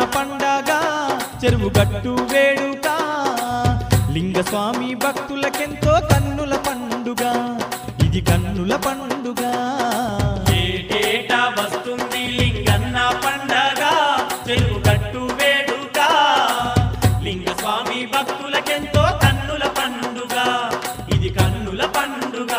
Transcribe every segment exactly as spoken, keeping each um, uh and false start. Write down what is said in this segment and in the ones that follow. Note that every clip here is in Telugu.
పండగ చెరువు గట్టు వేడుక లింగస్వామి భక్తులకెంతో కన్నుల పండుగ ఇది కన్నుల పండుగ ఏటేటా వస్తుంది లింగన్న పండగ చెరువు గట్టు వేడుక లింగస్వామి భక్తులకెంతో కన్నుల పండుగ ఇది కన్నుల పండుగ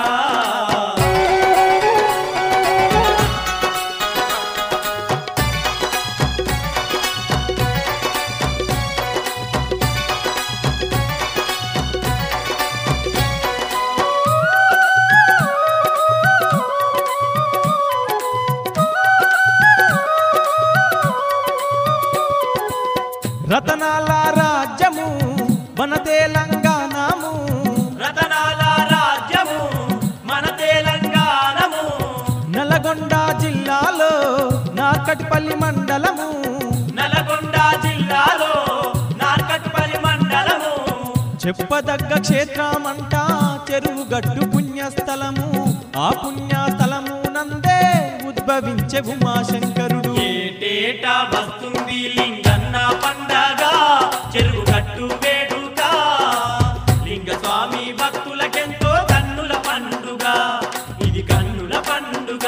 రతనాల రాజ్యము మన తెలంగాణము రతనాల రాజ్యము మన తెలంగాణము నల్గొండ జిల్లాలో నార్కట్పల్లి మండలము నల్గొండ జిల్లాలో నార్కట్పల్లి మండలము చెప్పదగ్గ క్షేత్రమంట చెరువు గట్టు పుణ్యస్థలము ఆ పుణ్యస్థలము నందే ఉద్భవించే ఉమాశంకరుడు ఏటేటా వస్తుంది లింగన్న పండగ చెరువు గట్టు వేడుక లింగస్వామి భక్తులకెంతో కన్నుల పండుగ ఇది కన్నుల పండుగ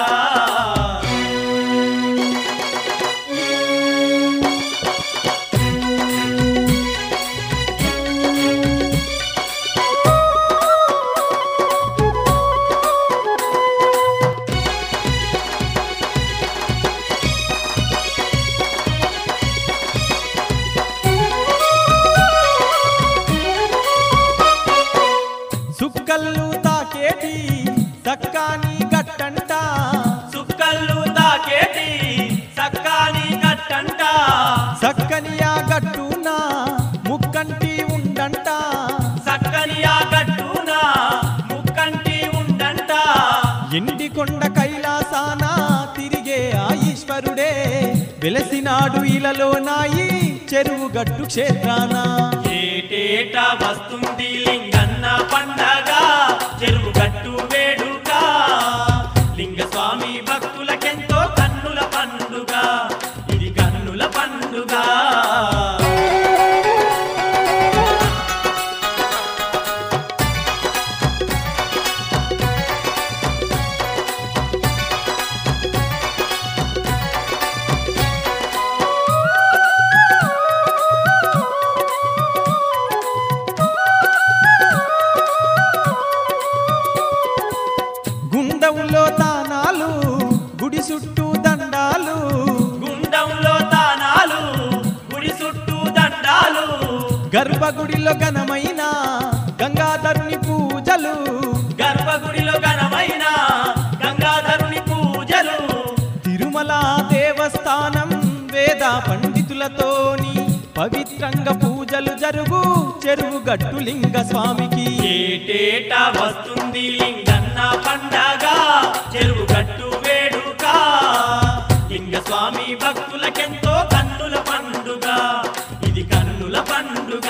సుక్కల్లు తాకేటి సక్కాని గట్టంట సుక్కల్లు తాకేటి సక్కాని గట్టంట సక్కనియా గట్టున ముక్కంటి ఉండంట సక్కనియా గట్టున ముక్కంటి ఉండంట ఎండి కొండ కైలాసాన తిరిగే ఆ ఈశ్వరుడే వెలసినాడు ఇలలో నాయి చెరువు గట్టు క్షేత్రాన ఏటేటా వస్తుంది లింగన్న పండగ చెరువు గట్టు వేడుక లింగస్వామి భక్తులకెంతో కన్నుల పండుగ ఇది కన్నుల పండుగ గుండంలో తానాలు గుడి చుట్టూ దండాలు గుండంలో తానాలు గుడి చుట్టూ దండాలు గర్భగుడిలో ఘనమైన గంగాధరుని పూజలు గర్భగుడిలో ఘనమైన గంగాధరుని పూజలు తిరుమల దేవస్థానం వేద పండితులతోని పవిత్రంగా పూజలు జరుగు చెరువు గట్టు లింగ స్వామికి ఏటేటా వస్తుంది లింగన్న పండగ చెరువు గట్టు వేడుక లింగస్వామి భక్తులకెంతో కన్నుల పండుగ ఇది కన్నుల పండుగ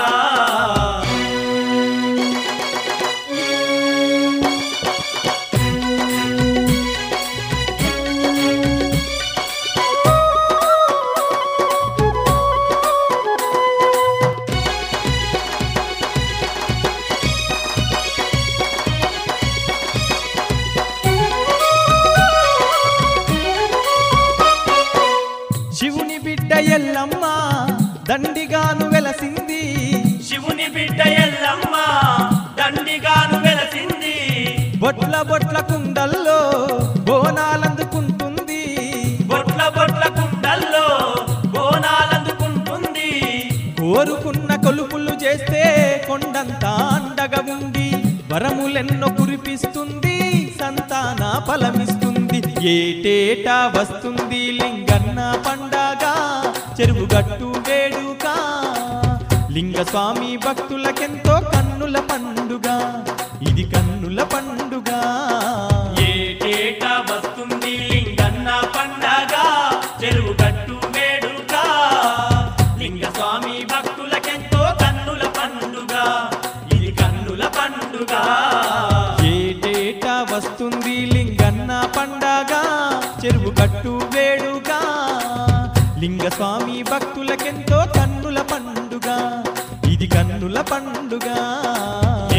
శివుని బిడ్డ ఎల్లమ్మ దండిగాను వెలసింది శివుని బిడ్డ ఎల్లమ్మ దండిగాను వెలసింది బొట్ల బొట్ల కుండల్లో బోనాలందుకుంటుంది బొట్ల బొట్ల కుండల్లో బోనాలందుకుంటుంది కోరుకున్న కొలుపులు చేస్తే కొండంతా అండగా ఉండి వరములెన్నో కురిపిస్తుంది సంతాన ఫలమిస్తుంది ఏటేటా వస్తుంది లింగన్న పండగ చెరువు గట్టు వేడుక లింగస్వామి భక్తులకెంతో కన్నుల పండుగ ఇది కన్నుల పండుగ ఏటేటా వస్తుంది లింగన్న పండగ చెరువు గట్టు వేడుక లింగస్వామి భక్తులకెంతో కన్నుల పండుగ ఇది కన్నుల పండుగ ఏటేటా వస్తుంది లింగన్న పండగ చెరువు గట్టు వేడుక లింగస్వామి భక్తులకెంతో కన్నుల పండుగ ఇది కన్నుల పండుగ